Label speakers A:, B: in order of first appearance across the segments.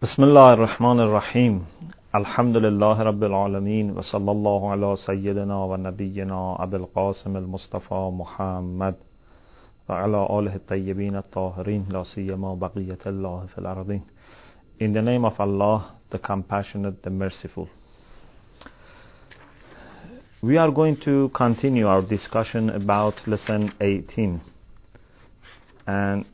A: بسم الله الرحمن الرحيم الحمد لله رب العالمين وصلى الله على سيدنا ونبينا أبي القاسم المصطفى محمد وعلى آله الطيبين الطاهرين لا سيما بقية الله في الأرضين. In the name of Allah, the compassionate, the merciful. We are going to continue our discussion about lesson 18 and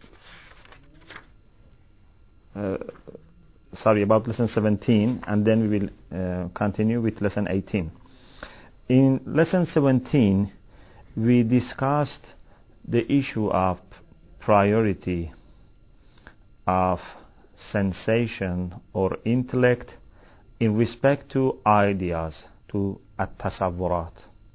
A: about lesson 17, and then we will continue with lesson 18. In lesson 17, we discussed the issue of priority of sensation or intellect in respect to ideas, to at-tasawwurat.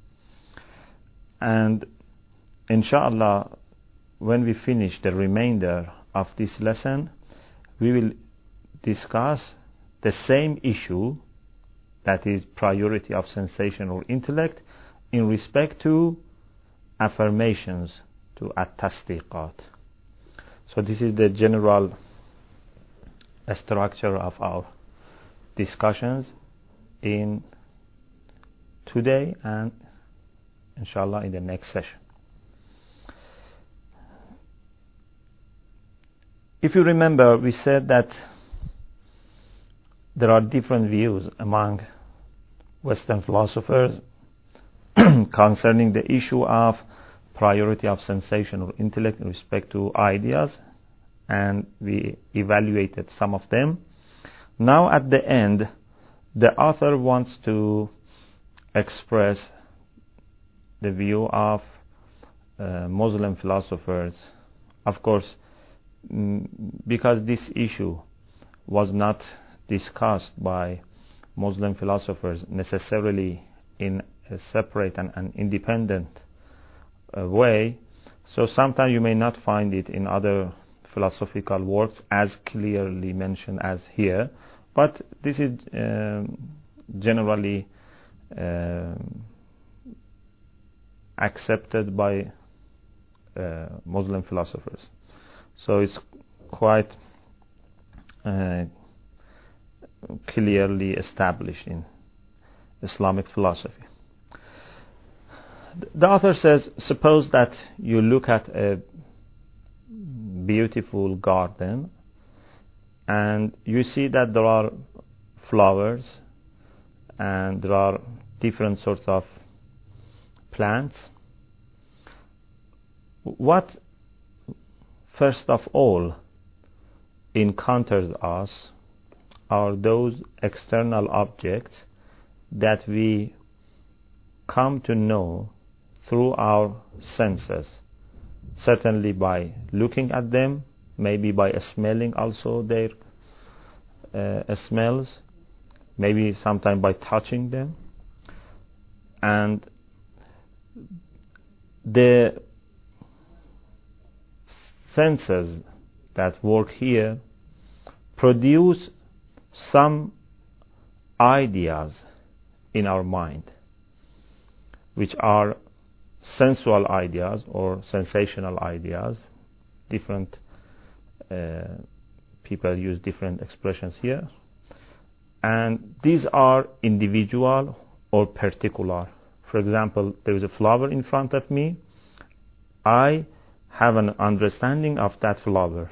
A: And inshallah, when we finish the remainder of this lesson, we will discuss the same issue, that is priority of sensation or intellect, in respect to affirmations, to at-tasdiqat. So this is the general structure of our discussions in today and inshallah in the next session. If you remember, we said that there are different views among Western philosophers concerning the issue of priority of sensation or intellect in respect to ideas, and we evaluated some of them. Now at the end, the author wants to express the view of Muslim philosophers. Of course, because this issue was not discussed by Muslim philosophers necessarily in a separate and independent way, so sometimes you may not find it in other philosophical works as clearly mentioned as here, but this is generally accepted by Muslim philosophers. So it's quite clearly established in Islamic philosophy. The author says, suppose that you look at a beautiful garden and you see that there are flowers and there are different sorts of plants. What first of all encounters us are those external objects that we come to know through our senses, certainly by looking at them, maybe by smelling also their smells, maybe sometime by touching them. And the senses that work here produce some ideas in our mind, which are sensual ideas or sensational ideas. Different people use different expressions here, and these are individual or particular. For example, there is a flower in front of me. I have an understanding of that flower.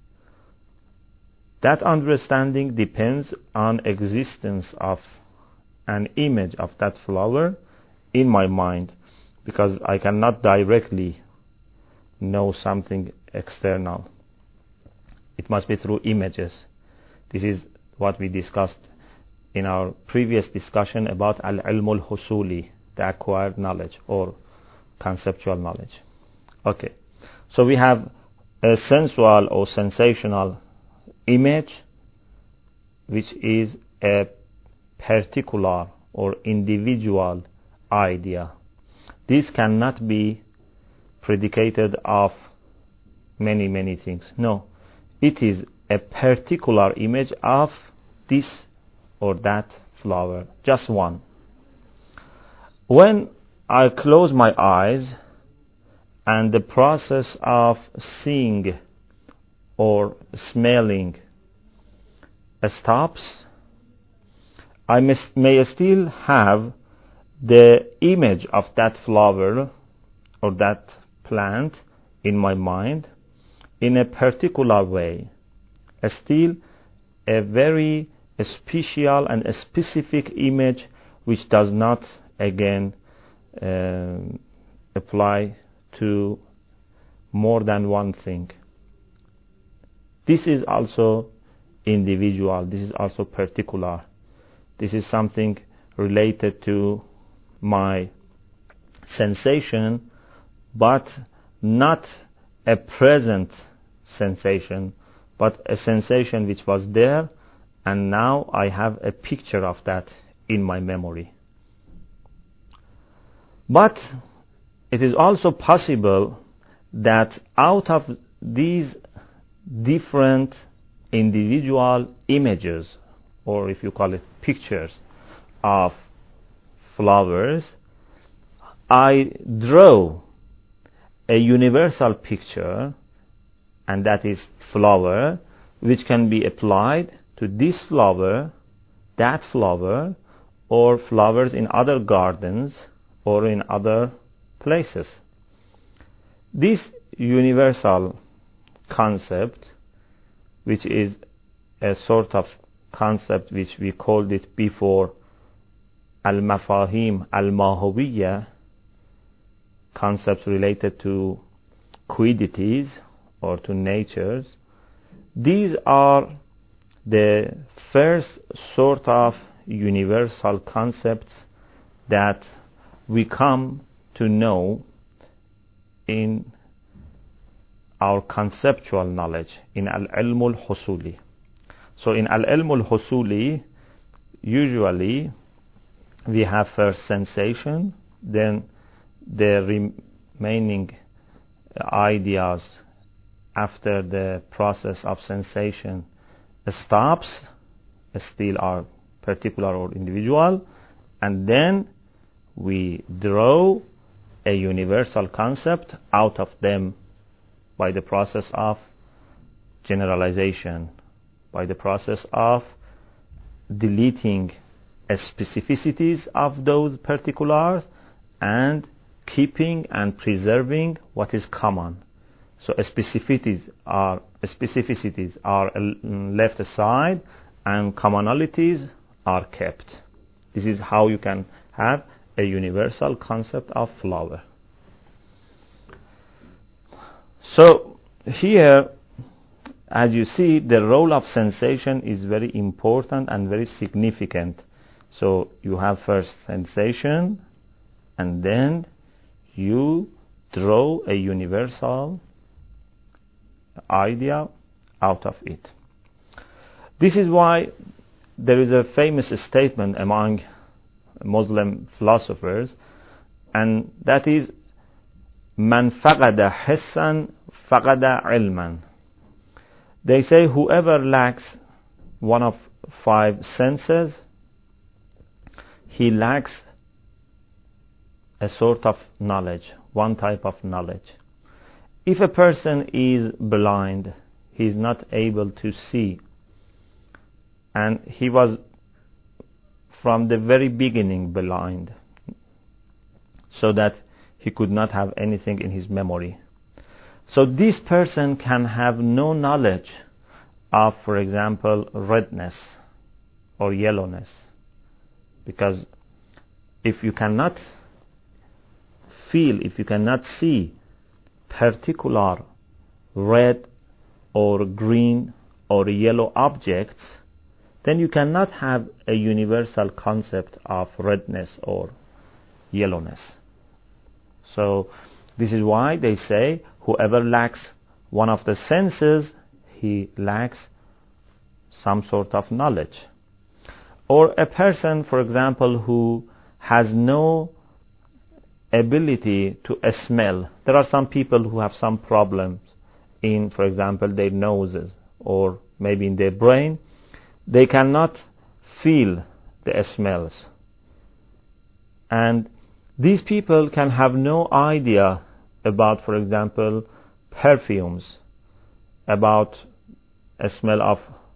A: That understanding depends on existence of an image of that flower in my mind, because I cannot directly know something external. It must be through images. This is what we discussed in our previous discussion about al-ilm al-husuli, the acquired knowledge or conceptual knowledge. Okay, so we have a sensual or sensational image, which is a particular or individual idea. This cannot be predicated of many things. No, it is a particular image of this or that flower, just one. When I close my eyes and the process of seeing or smelling stops, I may still have the image of that flower or that plant in my mind in a particular way, still a very special and a specific image which does not again apply to more than one thing. This is also individual, this is also particular, this is something related to my sensation, but not a present sensation, but a sensation which was there, and now I have a picture of that in my memory. But it is also possible that out of these different individual images, or if you call it pictures of flowers, I draw a universal picture, and that is flower, which can be applied to this flower, that flower, or flowers in other gardens or in other places. This universal concept, which is a sort of concept which we called it before al-mafahim al-mahawiyya, concepts related to quiddities or to natures. These are the first sort of universal concepts that we come to know in our conceptual knowledge, in al-ilm al-husuli. So in al-ilm al-husuli, usually we have first sensation, then the remaining ideas after the process of sensation stops, still are particular or individual, and then we draw a universal concept out of them by the process of generalization, by the process of deleting specificities of those particulars and keeping and preserving what is common. So specificities are left aside and commonalities are kept. This is how you can have a universal concept of flower. So here, as you see, the role of sensation is very important and very significant. So you have first sensation, and then you draw a universal idea out of it. This is why there is a famous statement among Muslim philosophers, and that is man faqada hissan faqada ilman. They say whoever lacks one of 5 senses, he lacks a sort of knowledge, one type of knowledge. If a person is blind, he is not able to see, and he was from the very beginning blind, so that he could not have anything in his memory. So this person can have no knowledge of, for example, redness or yellowness, because if you cannot feel, if you cannot see particular red or green or yellow objects, then you cannot have a universal concept of redness or yellowness. So this is why they say whoever lacks one of the senses, he lacks some sort of knowledge. Or a person, for example, who has no ability to smell. There are some people who have some problems in, for example, their noses or maybe in their brain. They cannot feel the smells. And these people can have no idea about, for example, perfumes, about a smell of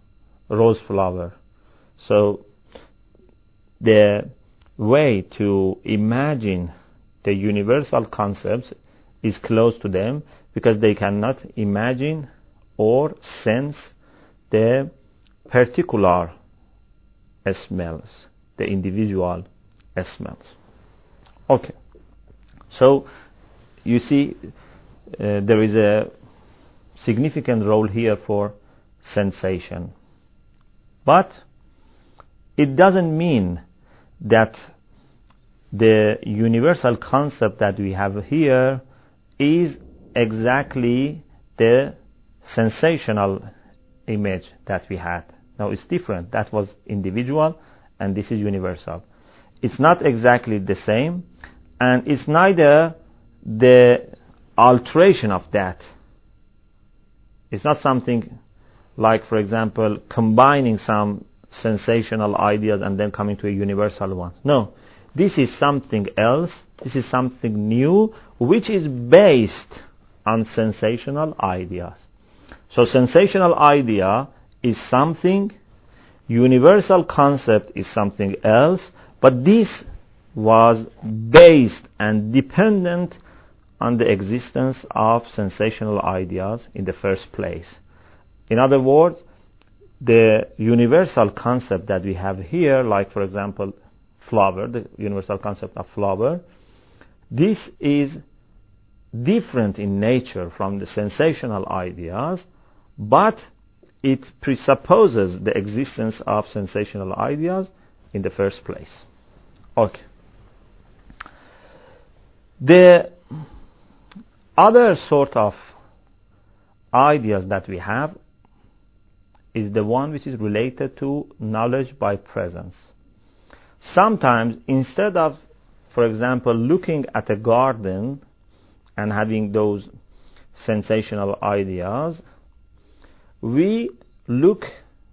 A: rose flower. So the way to imagine the universal concepts is close to them, because they cannot imagine or sense the particular smells, the individual smells. Okay, so you see there is a significant role here for sensation, but it doesn't mean that the universal concept that we have here is exactly the sensational image that we had. No, it's different. That was individual and this is universal. It's not exactly the same, and it's neither the alteration of that. It's not something like, for example, combining some sensational ideas and then coming to a universal one. No, this is something else. This is something new, which is based on sensational ideas. So sensational idea is something, universal concept is something else, but this was based and dependent on the existence of sensational ideas in the first place. In other words, the universal concept that we have here, like for example flower, the universal concept of flower, this is different in nature from the sensational ideas, but it presupposes the existence of sensational ideas in the first place. Okay. The other sort of ideas that we have is the one which is related to knowledge by presence. Sometimes, instead of, for example, looking at a garden and having those sensational ideas, we look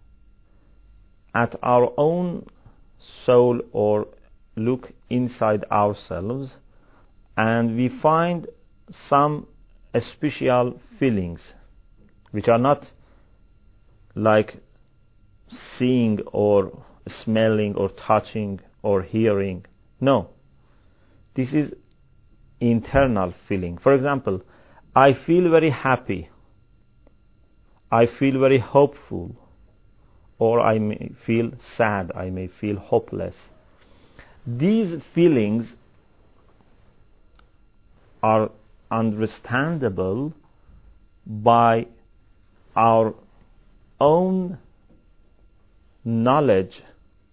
A: at our own soul or look inside ourselves, and we find some special feelings which are not like seeing or smelling or touching or hearing. No, this is internal feeling. For example, I feel very happy, I feel very hopeful, or I may feel sad, I may feel hopeless. These feelings are understandable by our own knowledge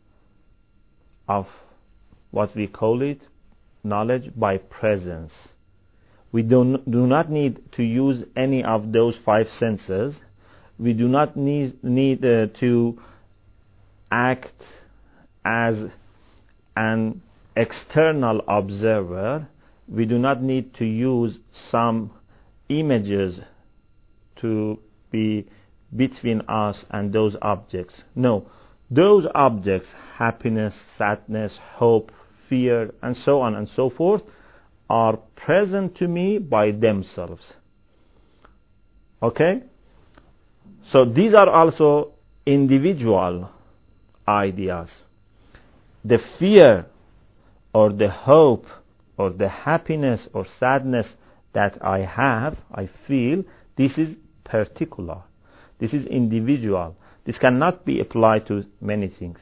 A: of what we call it knowledge by presence. We do not need to use any of those five senses. We do not need to act as an external observer. We do not need to use some images to be between us and those objects. No, those objects, happiness, sadness, hope, fear, and so on and so forth, are present to me by themselves. Okay? So these are also individual ideas. The fear or the hope or the happiness or sadness that I feel, this is particular. This is individual. This cannot be applied to many things.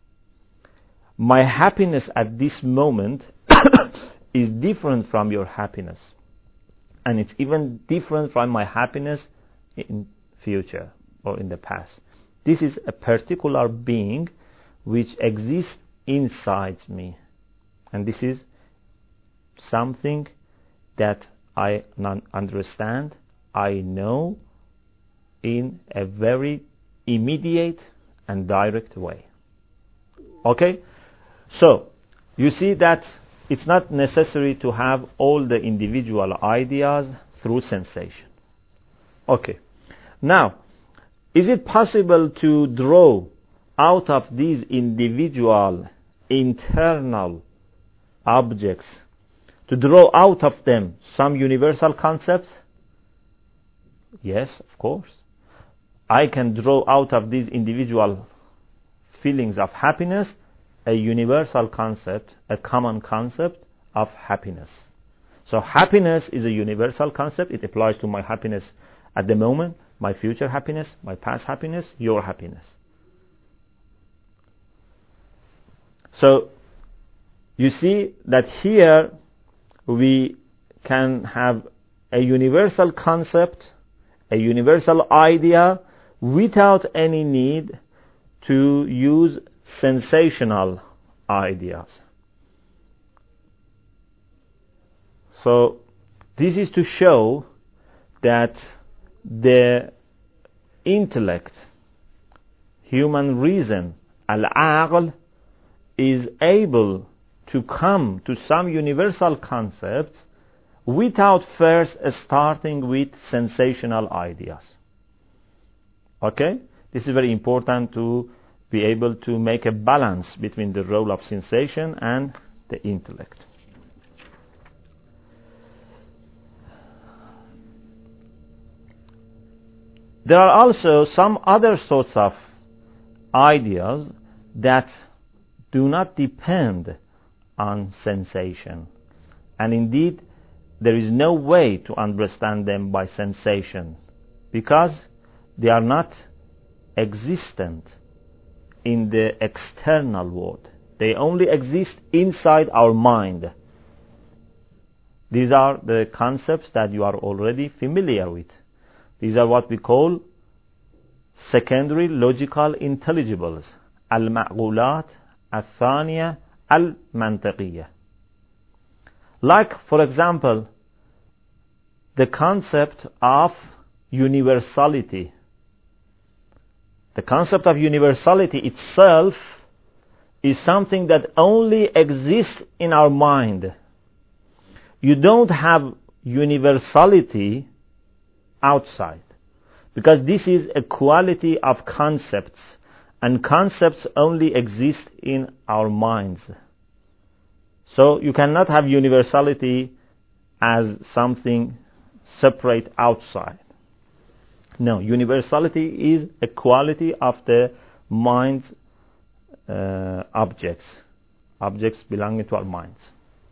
A: My happiness at this moment is different from your happiness. And it's even different from my happiness in future or in the past. This is a particular being which exists inside me. And this is something that I understand, I know in a very immediate and direct way. Okay? So, you see that it's not necessary to have all the individual ideas through sensation. Okay. Now, is it possible to draw out of these individual internal objects, to draw out of them some universal concepts? Yes, of course. I can draw out of these individual feelings of happiness a universal concept, a common concept of happiness. So happiness is a universal concept. It applies to my happiness at the moment, my future happiness, my past happiness, your happiness. So you see that here we can have a universal concept, a universal idea, without any need to use sensational ideas. So this is to show that the intellect, human reason, al-aql, is able to come to some universal concepts without first starting with sensational ideas. Okay? This is very important to be able to make a balance between the role of sensation and the intellect. There are also some other sorts of ideas that do not depend on sensation. And indeed, there is no way to understand them by sensation because they are not existent in the external world. They only exist inside our mind. These are the concepts that you are already familiar with. These are what we call secondary logical intelligibles, al-ma'qulat, al-thaniya, al-mantiqiyya. Like, for example, the concept of universality. The concept of universality itself is something that only exists in our mind. You don't have universality outside, because this is a quality of concepts, and concepts only exist in our minds. So you cannot have universality as something separate outside. No, universality is a quality of the mind's objects belonging to our minds.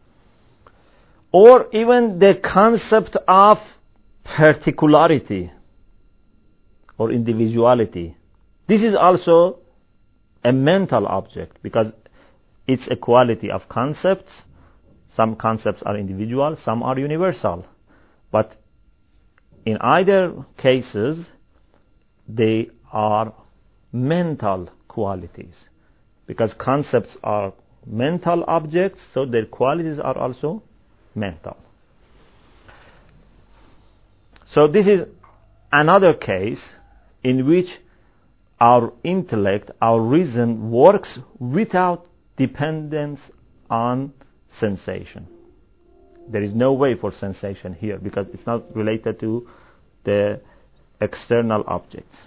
A: Or even the concept of particularity or individuality. This is also a mental object because it's a quality of concepts. Some concepts are individual, some are universal. But in either cases, they are mental qualities because concepts are mental objects, so their qualities are also mental. So this is another case in which our intellect, our reason works without dependence on sensation. There is no way for sensation here because it's not related to the external objects.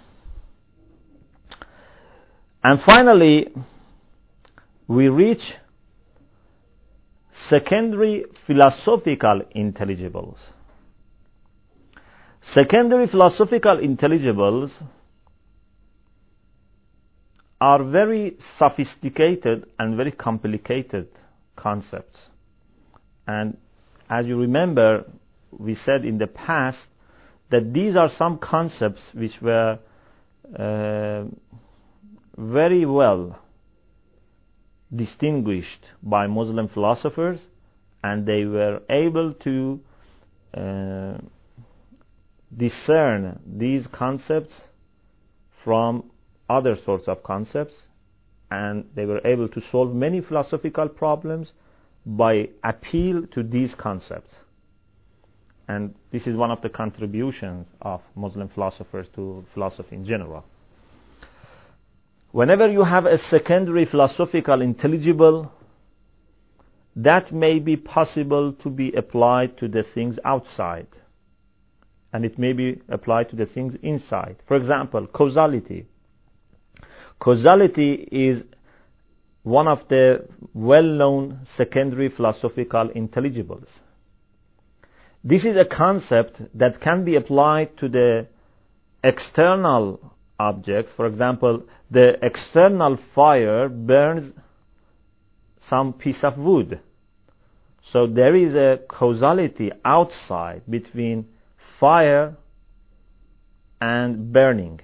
A: And finally, we reach secondary philosophical intelligibles. Secondary philosophical intelligibles are very sophisticated and very complicated concepts. And as you remember, we said in the past that these are some concepts which were very well distinguished by Muslim philosophers, and they were able to discern these concepts from other sorts of concepts, and they were able to solve many philosophical problems by appeal to these concepts. And this is one of the contributions of Muslim philosophers to philosophy in general. Whenever you have a secondary philosophical intelligible, that may be possible to be applied to the things outside, and it may be applied to the things inside. For example, causality. Causality is one of the well-known secondary philosophical intelligibles. This is a concept that can be applied to the external objects. For example, the external fire burns some piece of wood. So there is a causality outside between fire and burning.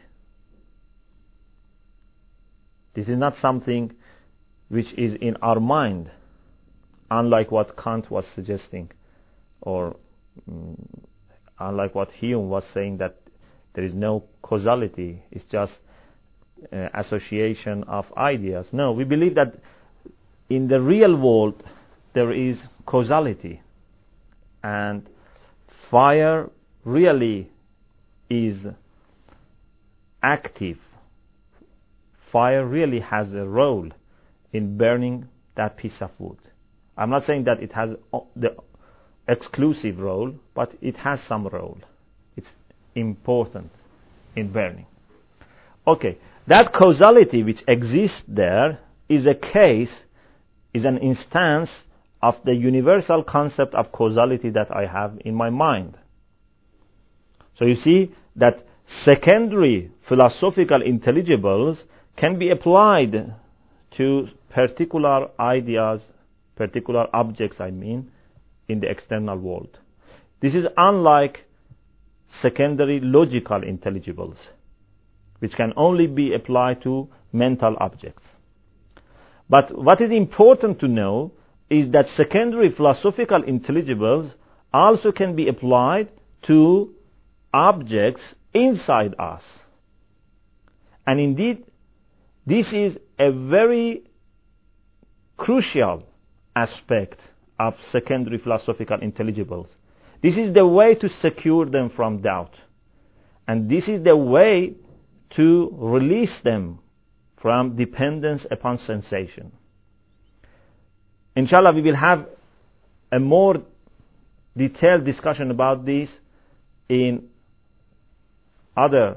A: This is not something which is in our mind, unlike what Kant was suggesting, or unlike what Hume was saying, that there is no causality, it's just association of ideas. No, we believe that in the real world there is causality, and fire really is active. Fire really has a role in burning that piece of wood. I'm not saying that it has the exclusive role, but it has some role. It's important in burning. Okay, that causality which exists there is a case, is an instance of the universal concept of causality that I have in my mind. So you see that secondary philosophical intelligibles can be applied to particular ideas, particular objects, in the external world. This is unlike secondary logical intelligibles, which can only be applied to mental objects. But what is important to know is that secondary philosophical intelligibles also can be applied to objects inside us. And indeed, this is a very crucial aspect of secondary philosophical intelligibles. This is the way to secure them from doubt. And this is the way to release them from dependence upon sensation. Inshallah, we will have a more detailed discussion about this in other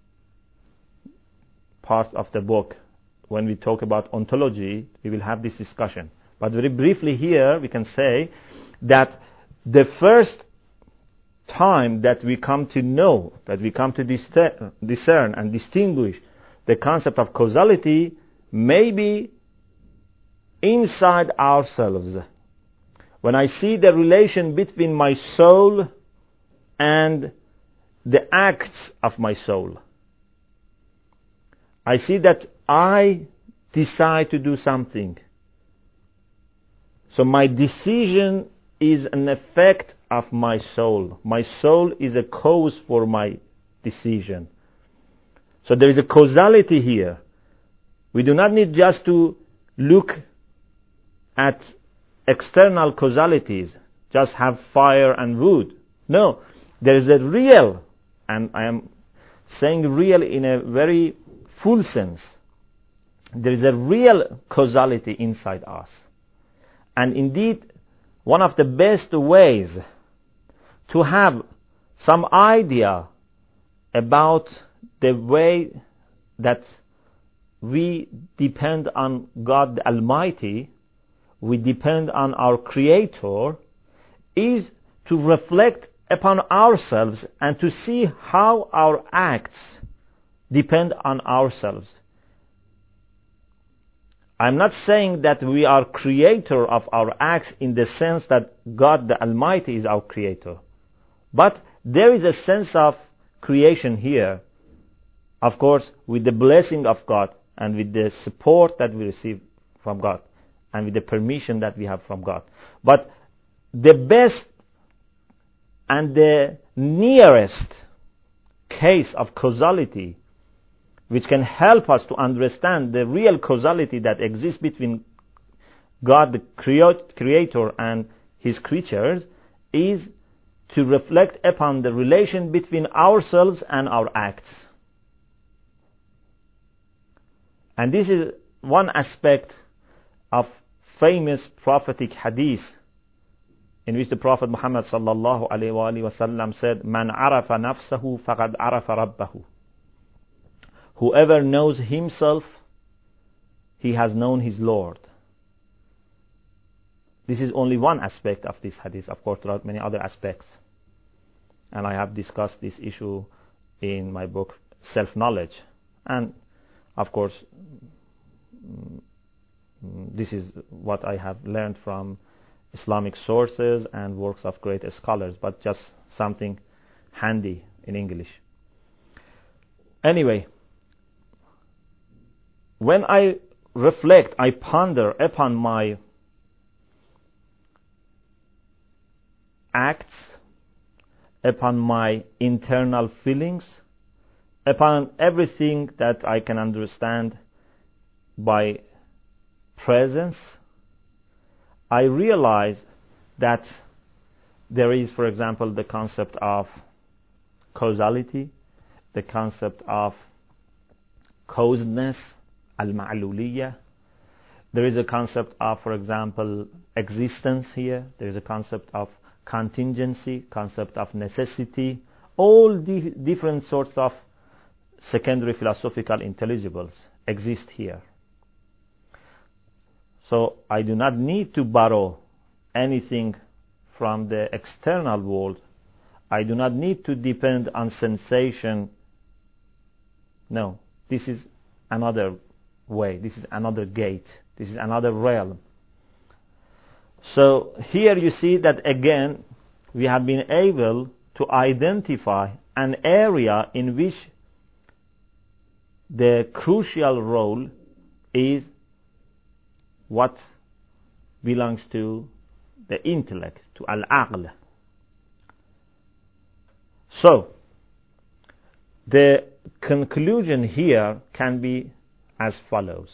A: parts of the book. When we talk about ontology, we will have this discussion. But very briefly here, we can say that the first time that we come to know, that we come to discern and distinguish the concept of causality, may be inside ourselves. When I see the relation between my soul and the acts of my soul, I see that I decide to do something. So my decision is an effect of my soul. My soul is a cause for my decision. So there is a causality here. We do not need just to look at external causalities, just have fire and wood. No, there is a real, and I am saying real in a very full sense, there is a real causality inside us. And indeed, one of the best ways to have some idea about the way that we depend on God the Almighty, we depend on our Creator, is to reflect upon ourselves and to see how our acts depend on ourselves. I'm not saying that we are creator of our acts in the sense that God the Almighty is our creator. But there is a sense of creation here, of course, with the blessing of God and with the support that we receive from God and with the permission that we have from God. But the best and the nearest case of causality which can help us to understand the real causality that exists between God the Creator and His creatures is to reflect upon the relation between ourselves and our acts. And this is one aspect of famous prophetic hadith in which the Prophet Muhammad sallallahu alaihi wasallam said, "Man arafa nafsahu faqad arafa rabbahu." Whoever knows himself, he has known his Lord. This is only one aspect of this hadith. Of course, there are many other aspects. And I have discussed this issue in my book, Self-Knowledge. And of course, this is what I have learned from Islamic sources and works of great scholars, but just something handy in English. Anyway, when I reflect, I ponder upon my acts, upon my internal feelings, upon everything that I can understand by presence, I realize that there is, for example, the concept of causality, the concept of causedness, al-ma'luliyah. There is a concept of, for example, existence here. There is a concept of contingency, concept of necessity. All the different sorts of secondary philosophical intelligibles exist here. So I do not need to borrow anything from the external world. I do not need to depend on sensation. No, this is another way. This is another gate. This is another realm. So here you see that again we have been able to identify an area in which the crucial role is what belongs to the intellect, to al-aql. So the conclusion here can be as follows.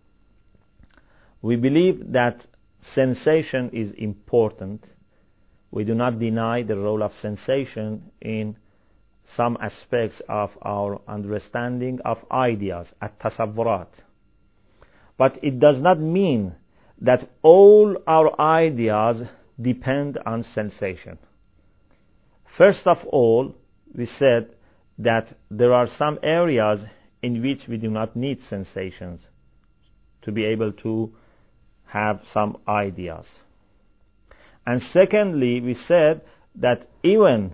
A: We believe that sensation is important. We do not deny the role of sensation in some aspects of our understanding of ideas, at-tasawwurat. But it does not mean that all our ideas depend on sensation. First of all, we said that there are some areas in which we do not need sensations to be able to have some ideas. And secondly, we said that even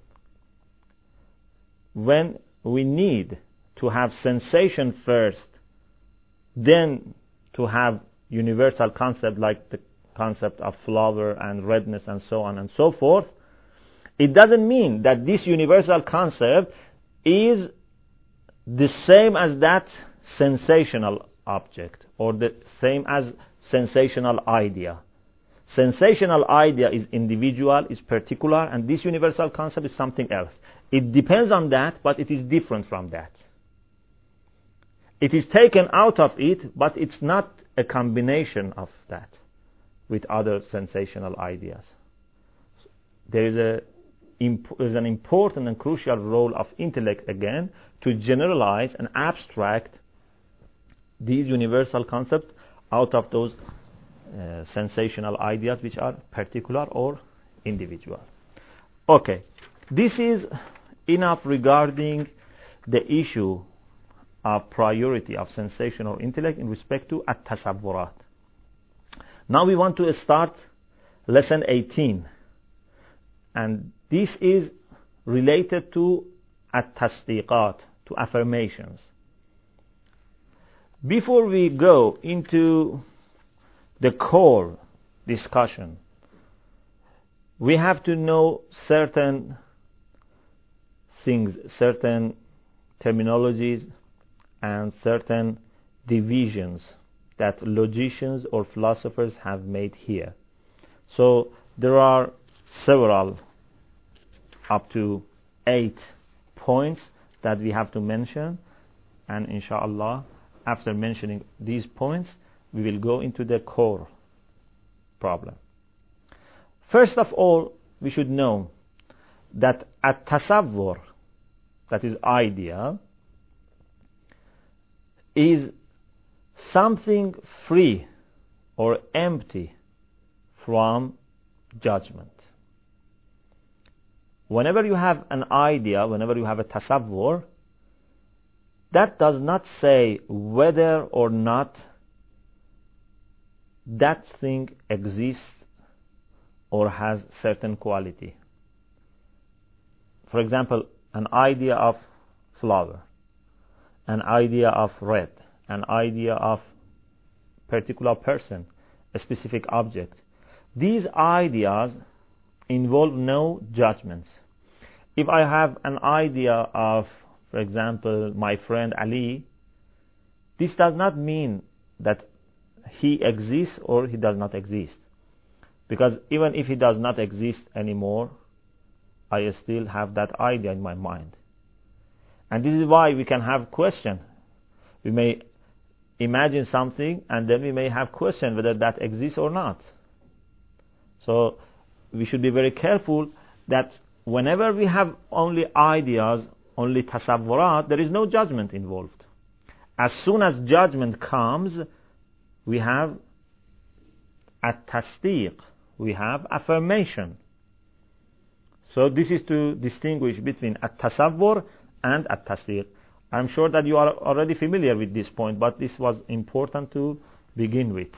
A: when we need to have sensation first, then to have universal concept like the concept of flower and redness and so on and so forth, it doesn't mean that this universal concept is the same as that sensational object or the same as sensational idea. Sensational idea is individual, is particular, and this universal concept is something else. It depends on that, but it is different from that. It is taken out of it, but it's not a combination of that with other sensational ideas. There is an important and crucial role of intellect again to generalize and abstract these universal concepts out of those sensational ideas which are particular or individual. Okay, this is enough regarding the issue of priority of sensation or intellect in respect to at-tasawwurat. Now we want to start lesson 18, and this is related to at-tasdiqat, to affirmations. Before we go into the core discussion, we have to know certain things, certain terminologies and certain divisions that logicians or philosophers have made here. So there are several, up to 8 points that we have to mention, and inshallah after mentioning these points we will go into the core problem. First of all, we should know that at-tasawwur, that is idea, is something free or empty from judgment. Whenever you have an idea, whenever you have a tasawwur, that does not say whether or not that thing exists or has certain quality. For example, an idea of flower. an idea of red, an idea of particular person, a specific object. These ideas involve no judgments. If I have an idea of, for example, my friend Ali, this does not mean that he exists or he does not exist. Because even if he does not exist anymore, I still have that idea in my mind. And this is why we can have question. We may imagine something and then we may have question whether that exists or not. So we should be very careful that whenever we have only ideas, only tasawwurat, there is no judgment involved. As soon as judgment comes, we have at-tasdiq, we have affirmation. So this is to distinguish between at-tasawwur and at-tasdiq. I'm sure that you are already familiar with this point, but this was important to begin with.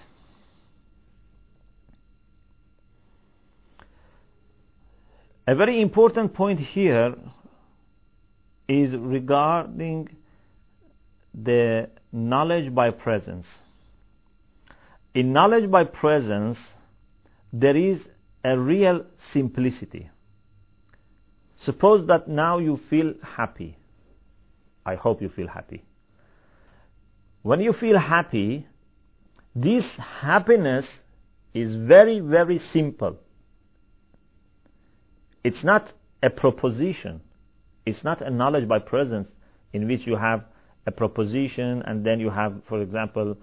A: A very important point here is regarding the knowledge by presence. In knowledge by presence, there is a real simplicity. Suppose that now you feel happy. I hope you feel happy. When you feel happy, this happiness is very, very simple. It's not a proposition. It's not a knowledge by presence in which you have a proposition and then you have, for example,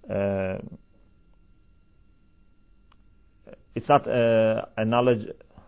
A: it's not a knowledge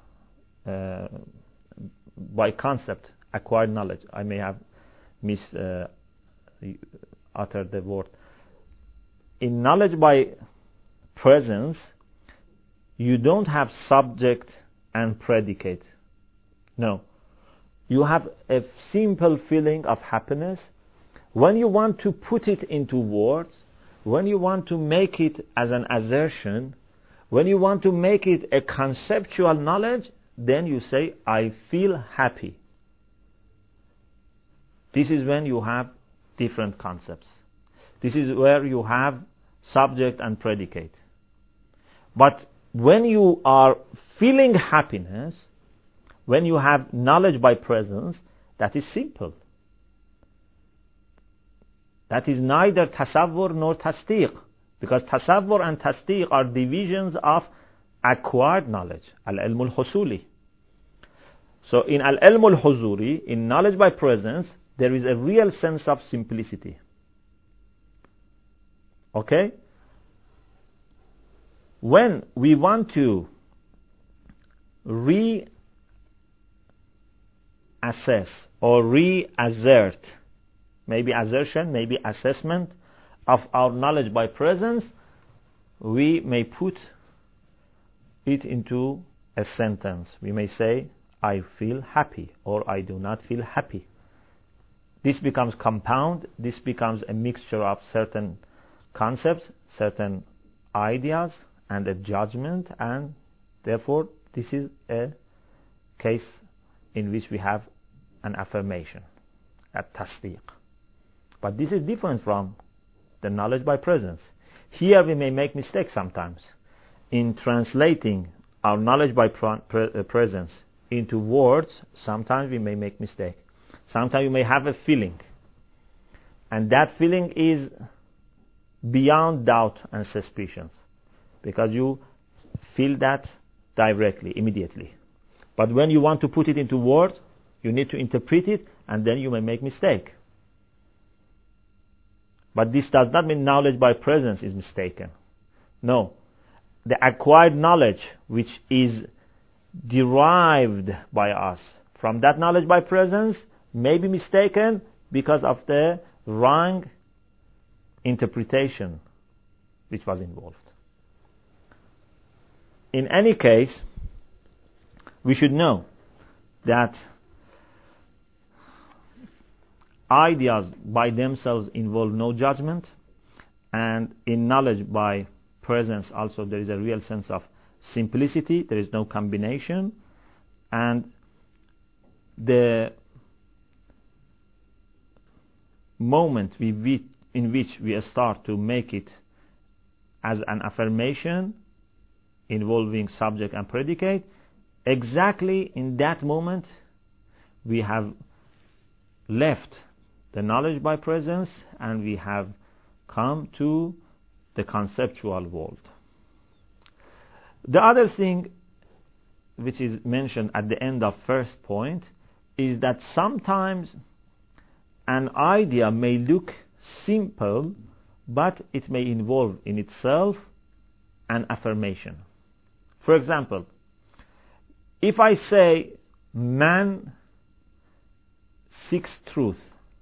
A: by concept, acquired knowledge. I may have uttered the word. In knowledge by presence, you don't have subject and predicate. No. You have a simple feeling of happiness. When you want to put it into words, when you want to make it as an assertion, when you want to make it a conceptual knowledge, then you say, I feel happy. This is when you have different concepts. This is where you have subject and predicate. But when you are feeling happiness, when you have knowledge by presence, that is simple. That is neither tasawwur nor tasdiq, because tasawwur and tasdiq are divisions of acquired knowledge, al-ilm al-husuli. So in al-ilm al-huzuri, in knowledge by presence, there is a real sense of simplicity. Okay? When we want to reassess or reassert, maybe assertion, maybe assessment of our knowledge by presence, we may put it into a sentence. We may say, I feel happy, or I do not feel happy. This becomes compound, this becomes a mixture of certain concepts, certain ideas, and a judgment, and therefore this is a case in which we have an affirmation, a tasdiq. But this is different from the knowledge by presence. Here we may make mistakes sometimes in translating our knowledge by presence into words. Sometimes we may make mistake. Sometimes you may have a feeling, and that feeling is beyond doubt and suspicions, because you feel that directly, immediately. But when you want to put it into words, you need to interpret it, and then you may make mistake. But this does not mean knowledge by presence is mistaken. No. The acquired knowledge which is derived by us from that knowledge by presence may be mistaken because of the wrong interpretation which was involved. In any case, we should know that ideas by themselves involve no judgment, and in knowledge by presence also there is a real sense of simplicity, there is no combination, and the moment in which we start to make it as an affirmation involving subject and predicate, exactly in that moment we have left the knowledge by presence and we have come to the conceptual world. The other thing which is mentioned at the end of first point is that sometimes an idea may look simple, but it may involve in itself an affirmation. For example, if I say man seeks truth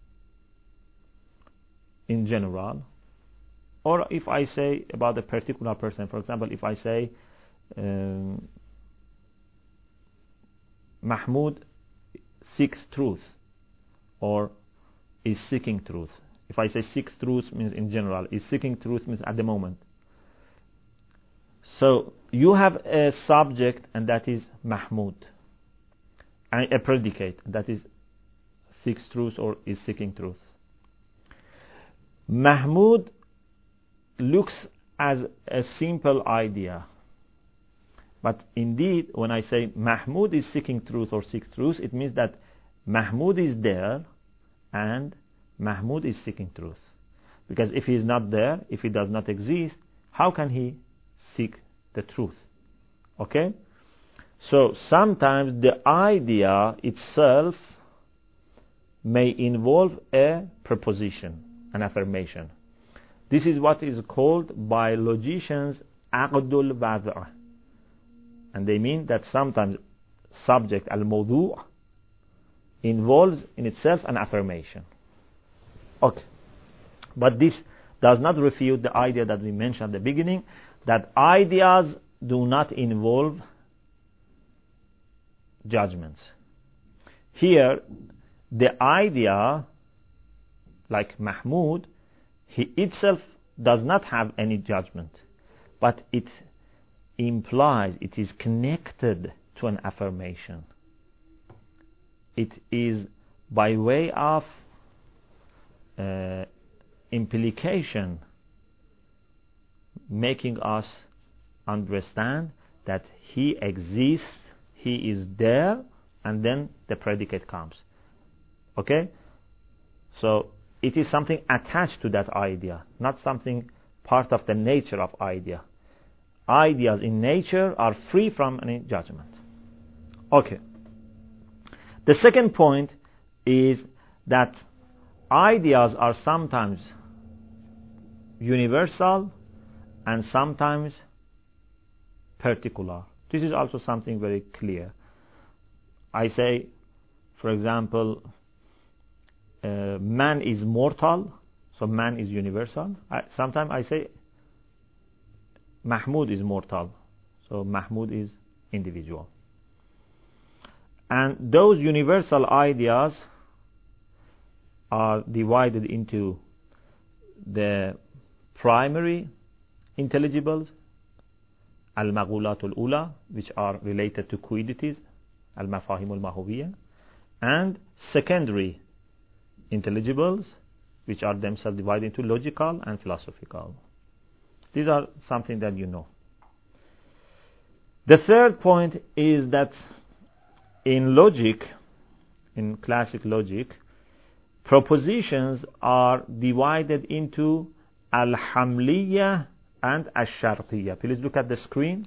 A: in general, or if I say about a particular person, for example, if I say Mahmoud seeks truth or is seeking truth. If I say seeks truth means in general, is seeking truth means at the moment. So you have a subject and that is Mahmoud, and a predicate that is seeks truth or is seeking truth. Mahmoud looks as a simple idea, but indeed when I say Mahmoud is seeking truth or seeks truth, it means that Mahmoud is there and Mahmoud is seeking truth. Because if he is not there, if he does not exist, how can he seek the truth? Okay? So sometimes the idea itself may involve a proposition, an affirmation. This is what is called by logicians aqdul wad'. And they mean that sometimes subject al-mawdu' involves in itself an affirmation. Okay. But this does not refute the idea that we mentioned at the beginning, that ideas do not involve judgments. Here, the idea, like Mahmoud, he itself does not have any judgment, but it implies, it is connected to an affirmation. It is by way of implication, making us understand that he exists, he is there, and then the predicate comes. Okay? So it is something attached to that idea, not something part of the nature of idea. Ideas in nature are free from any judgment. Okay. The second point is that ideas are sometimes universal and sometimes particular. This is also something very clear. I say, for example, man is mortal, so man is universal. Sometimes I say Mahmoud is mortal, so Mahmoud is individual. And those universal ideas are divided into the primary intelligibles, al-maqulat al-ula, which are related to quiddities, al-mafahim al-mahawiyya, and secondary intelligibles, which are themselves divided into logical and philosophical. These are something that you know. The third point is that in logic, in classic logic, propositions are divided into al-hamliyya and al-shartiyya. Please look at the screen.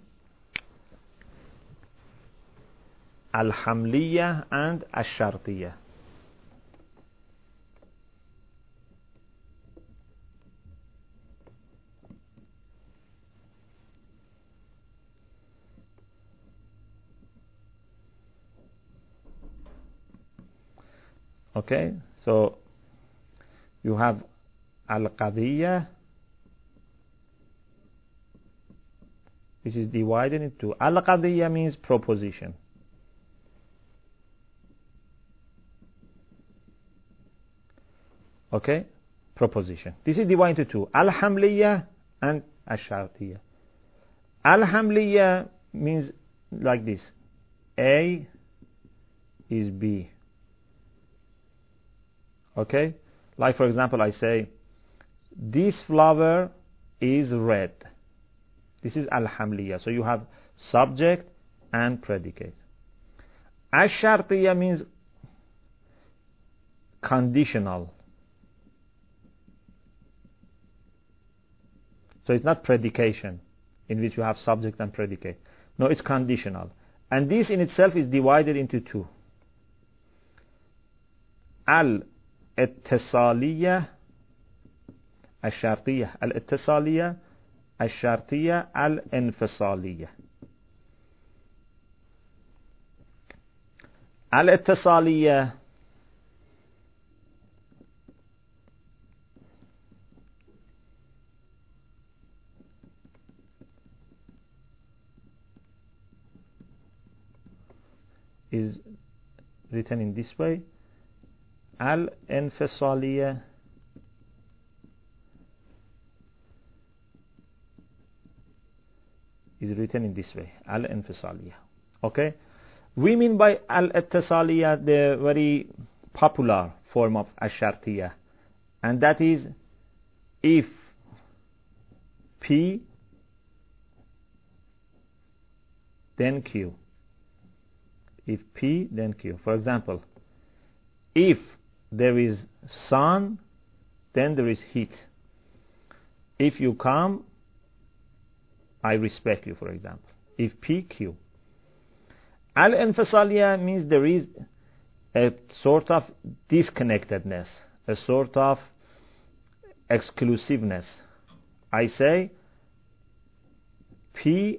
A: Al-hamliyya and al-shartiyya. Okay, so you have al-qadiyya, which is divided into al-qadiyya means proposition. Okay, proposition. This is divided into two, al-hamliyya and al-shartiyya. Al-hamliyya means like this: A is B. Okay, Like for example, I say, this flower is red. This is al-hamliya. So you have subject and predicate. Ash-shartiya means conditional. So it's not predication in which you have subject and predicate. No, it's conditional. And this in itself is divided into two. Al-ittisaliyya ash-shartiyya. Al-ittisaliyya ash-shartiyya al-infisaliyya. Al-ittisaliyya is written in this way. Al-infisaliya is written in this way. Al-infisaliya. Okay? We mean by al-ittisaliya the very popular form of ash-shartiyya, and that is if P then Q. If P then Q. For example, if there is sun, then there is heat. If you come, I respect you, for example. If P, Q. Al-infisaliya means there is a sort of disconnectedness, a sort of exclusiveness. I say P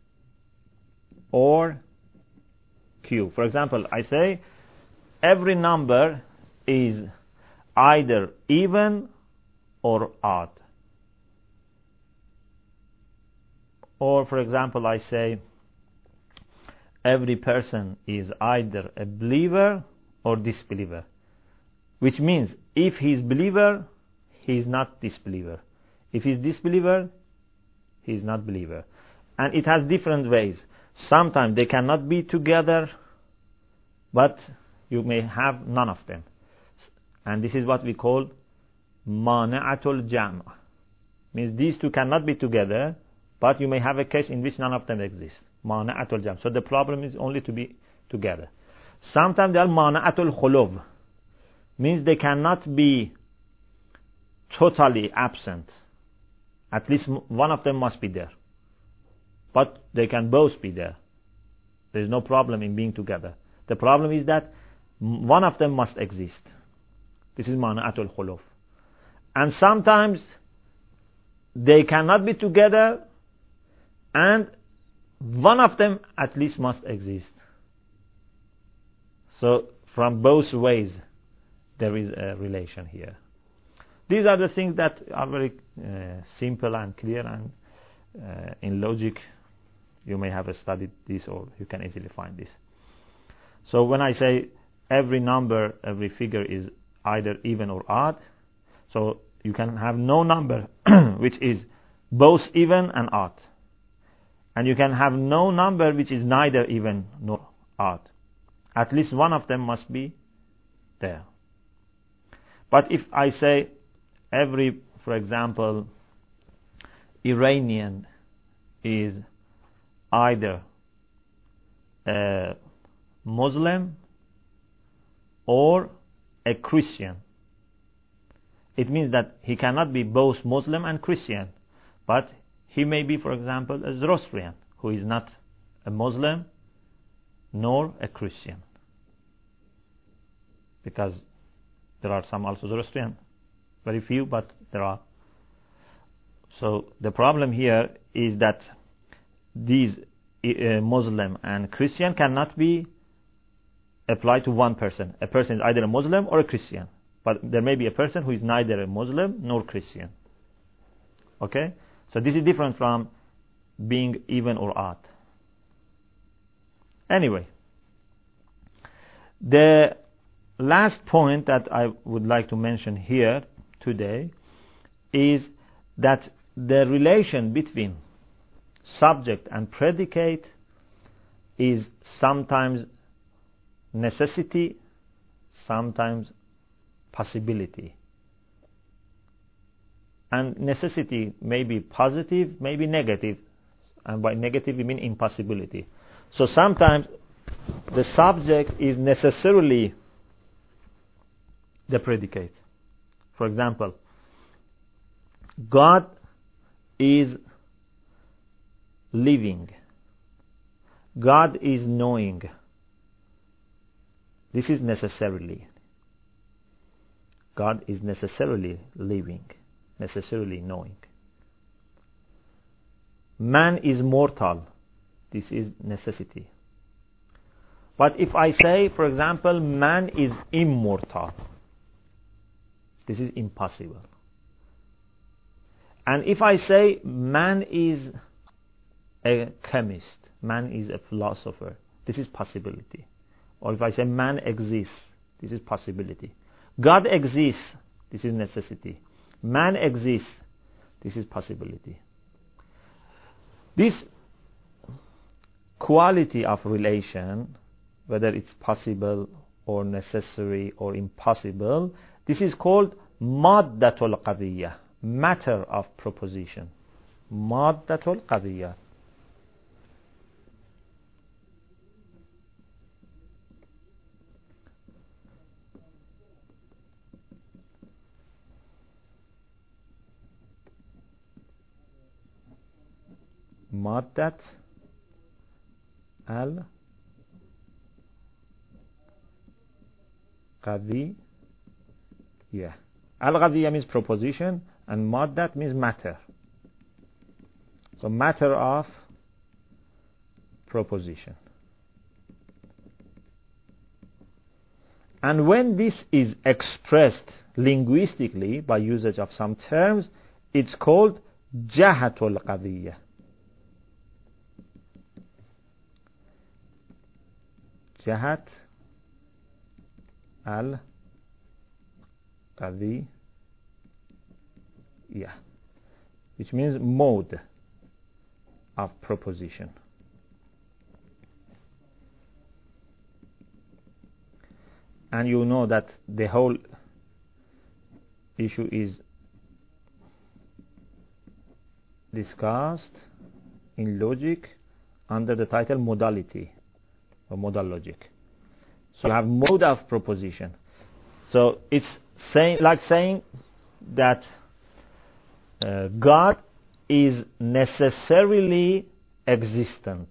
A: or Q. For example, I say every number is either even or odd. Or for example, I say every person is either a believer or disbeliever. Which means if he is believer, he is not disbeliever. If he is disbeliever, he is not believer. And it has different ways. Sometimes they cannot be together, but you may have none of them. And this is what we call mani'atul jam'. Means these two cannot be together, but you may have a case in which none of them exists. Mani'atul jam'. So the problem is only to be together. Sometimes they are mani'atul khulub. Means they cannot be totally absent. At least one of them must be there. But they can both be there. There is no problem in being together. The problem is that one of them must exist. This is mani'atul khuluf. And sometimes they cannot be together and one of them at least must exist. So from both ways there is a relation here. These are the things that are very simple and clear, and in logic you may have studied this or you can easily find this. So when I say every number, every figure is either even or odd, so you can have no number which is both even and odd. And you can have no number which is neither even nor odd. At least one of them must be there. But if I say every, for example, Iranian is either a Muslim or a Christian, it means that he cannot be both Muslim and Christian, but he may be, for example, a Zoroastrian, who is not a Muslim nor a Christian, because there are some also Zoroastrian, very few, but there are. So the problem here is that these Muslim and Christian cannot be applied to one person. A person is either a Muslim or a Christian, but there may be a person who is neither a Muslim nor Christian. Okay? So this is different from being even or odd. Anyway, the last point that I would like to mention here today is that the relation between subject and predicate is sometimes necessity, sometimes possibility. And necessity may be positive, may be negative. And by negative we mean impossibility. So sometimes the subject is necessarily the predicate. For example, God is living. God is knowing. This is necessarily. God is necessarily living, necessarily knowing. Man is mortal. This is necessity. But if I say, for example, man is immortal, this is impossible. And if I say man is a chemist, man is a philosopher, this is possibility. Or if I say man exists, this is possibility. God exists, this is necessity. Man exists, this is possibility. This quality of relation, whether it's possible or necessary or impossible, this is called maddatul qadiyya, matter of proposition. Maddatul qadiyya. Maddat al qadiyya. Al qadiyya means proposition and maddat means matter. So matter of proposition. And when this is expressed linguistically by usage of some terms, it's called jahatul qadiyya. Jahat al qadiyya, which means mode of proposition. And you know that the whole issue is discussed in logic under the title modality or modal logic. So you have mode of proposition. So it's saying that God is necessarily existent.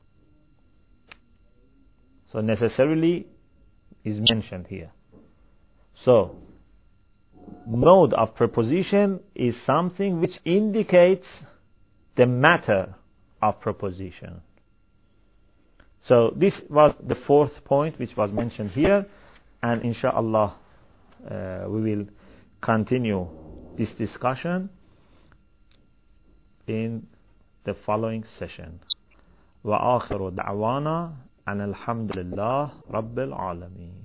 A: So necessarily is mentioned here. So mode of proposition is something which indicates the matter of proposition. So this was the fourth point which was mentioned here, and inshallah we will continue this discussion in the following session. وآخر دعوانا أن الحمد لله رب العالمين.